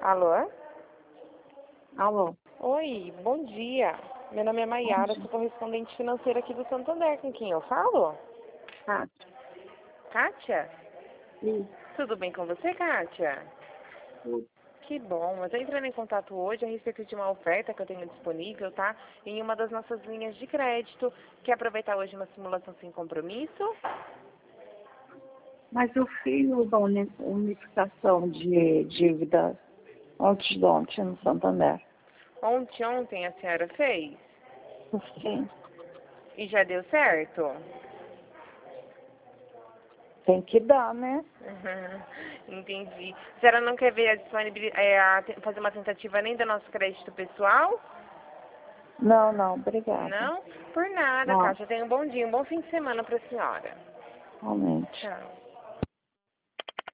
Alô? Alô? Oi, bom dia. Meu nome é Maiara, sou correspondente financeira aqui do Santander. Com quem eu falo? Kátia. Kátia? Isso. Tudo bem com você, Kátia? Tudo. Que bom. Eu estou entrando em contato hoje a respeito de uma oferta que eu tenho disponível, tá? Em uma das nossas linhas de crédito. Quer aproveitar hoje uma simulação sem compromisso? Mas eu fiz uma unificação de dívida antes de ontem no Santander. Ontem a senhora fez? Sim. E já deu certo? Tem que dar, né? Entendi. A senhora não quer ver a disponibilidade, fazer uma tentativa nem do nosso crédito pessoal? Não, obrigada. Não? Por nada, Não, Kátia. Tenha um bom dia, um bom fim de semana para a senhora. realmente. Tchau.